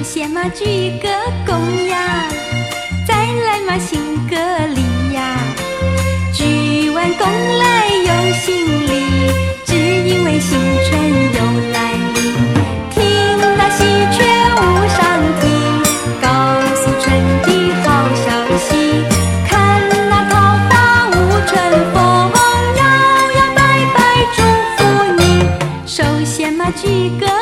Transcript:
先嘛鞠个躬呀，再来嘛行个礼呀。鞠完躬来有行礼，只因为新春又来临。听那喜鹊舞上庭，告诉春的好消息。看那桃花舞春风，摇摇摆摆祝福你。首先嘛鞠个